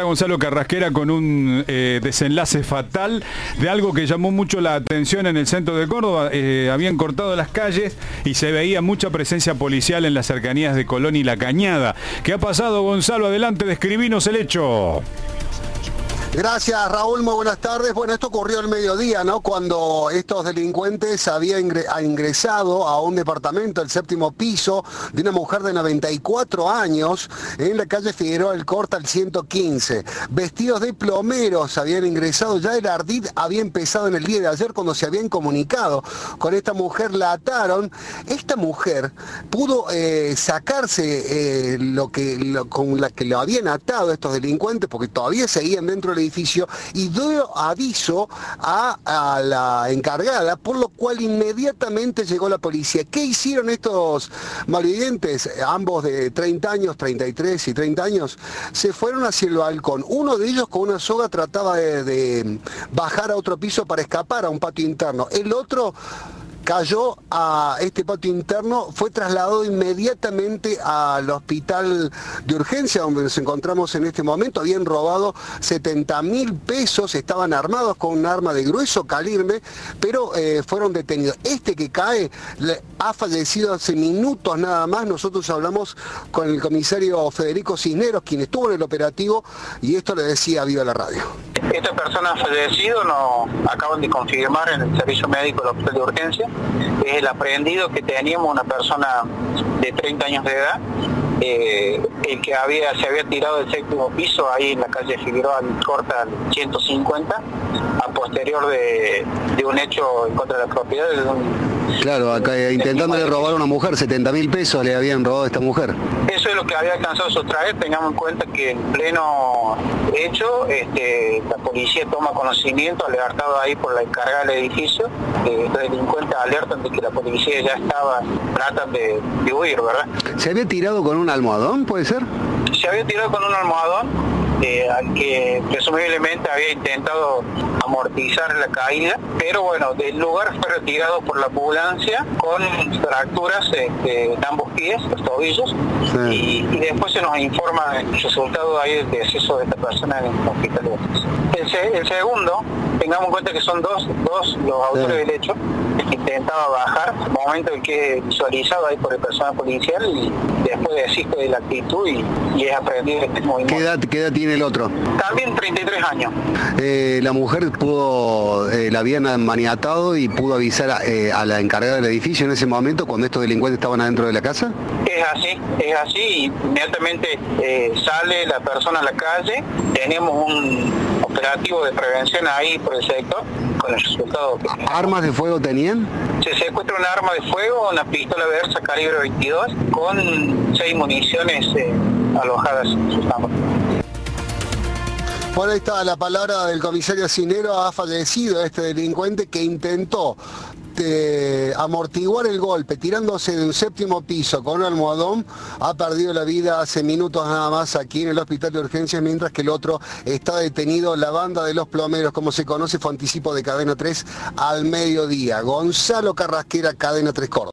Gonzalo Carrasquera con un desenlace fatal de algo que llamó mucho la atención en el centro de Córdoba. Habían cortado las calles y se veía mucha presencia policial en las cercanías de Colón y La Cañada. ¿Qué ha pasado, Gonzalo? Adelante, describinos el hecho. Gracias, Raúl, muy buenas tardes. Bueno, esto ocurrió al mediodía, ¿no? Cuando estos delincuentes habían ingresado a un departamento, el 7º piso, de una mujer de 94 años, en la calle Figueroa del Corta, al 115. Vestidos de plomeros habían ingresado, ya el ardid había empezado en el día de ayer cuando se habían comunicado con esta mujer, la ataron. Esta mujer pudo sacarse con la que lo habían atado estos delincuentes, porque todavía seguían dentro del edificio, y dio aviso a la encargada, por lo cual inmediatamente llegó la policía. ¿Qué hicieron estos malvivientes? Ambos de 30 años, 33 y 30 años, se fueron hacia el balcón. Uno de ellos con una soga trataba de bajar a otro piso para escapar a un patio interno. El otro cayó a este patio interno, fue trasladado inmediatamente al hospital de urgencia donde nos encontramos en este momento. Habían robado 70.000 pesos, estaban armados con un arma de grueso calibre, pero fueron detenidos. Este que cae ha fallecido hace minutos nada más. Nosotros hablamos con el comisario Federico Cisneros, quien estuvo en el operativo, y esto le decía Viva la Radio. Esta persona ha fallecido, nos acaban de confirmar en el servicio médico del hospital de urgencia. Es el aprehendido que teníamos, una persona de 30 años de edad, el que se había tirado del 7º piso ahí en la calle Figueroa Corta al 150, a posterior de un hecho en contra de la propiedad de un... Claro, acá intentándole robar a una mujer, 70.000 pesos le habían robado a esta mujer. Eso es lo que había alcanzado a sustraer. Tengamos en cuenta que en pleno hecho, la policía toma conocimiento, alertado ahí por la encargada del edificio. Estos delincuentes alertan de que la policía ya tratan de huir, ¿verdad? ¿Se había tirado con un almohadón, puede ser? Se había tirado con un almohadón, al que presumiblemente había intentado amortizar la caída, pero bueno, del lugar fue retirado por la ambulancia con fracturas en ambos pies, los tobillos, sí. y después se nos informa el resultado ahí del deceso de esta persona en el hospital de urgencia. El segundo, tengamos en cuenta que son dos los autores sí. del hecho, intentaba bajar, momento en que es visualizado ahí por el personal policial, y después desiste de la actitud y es aprendido en este movimiento. ¿Qué edad tiene el otro? También 33 años. La mujer la habían maniatado y pudo avisar a la encargada del edificio en ese momento cuando estos delincuentes estaban adentro de la casa. Es así, y inmediatamente sale la persona a la calle. Tenemos un operativo de prevención ahí por el sector, con el resultado que... ¿Armas de fuego tenían? Se secuestra una arma de fuego, una pistola Versa calibre 22, con 6 municiones alojadas en sus tambos. Bueno, ahí está la palabra del comisario Cisneros. Ha fallecido este delincuente que intentó amortiguar el golpe tirándose de un 7º piso con un almohadón. Ha perdido la vida hace minutos nada más aquí en el hospital de urgencias, mientras que el otro está detenido. La banda de los plomeros, como se conoce, fue anticipo de Cadena 3 al mediodía. Gonzalo Carrasquera, Cadena 3 Córdoba.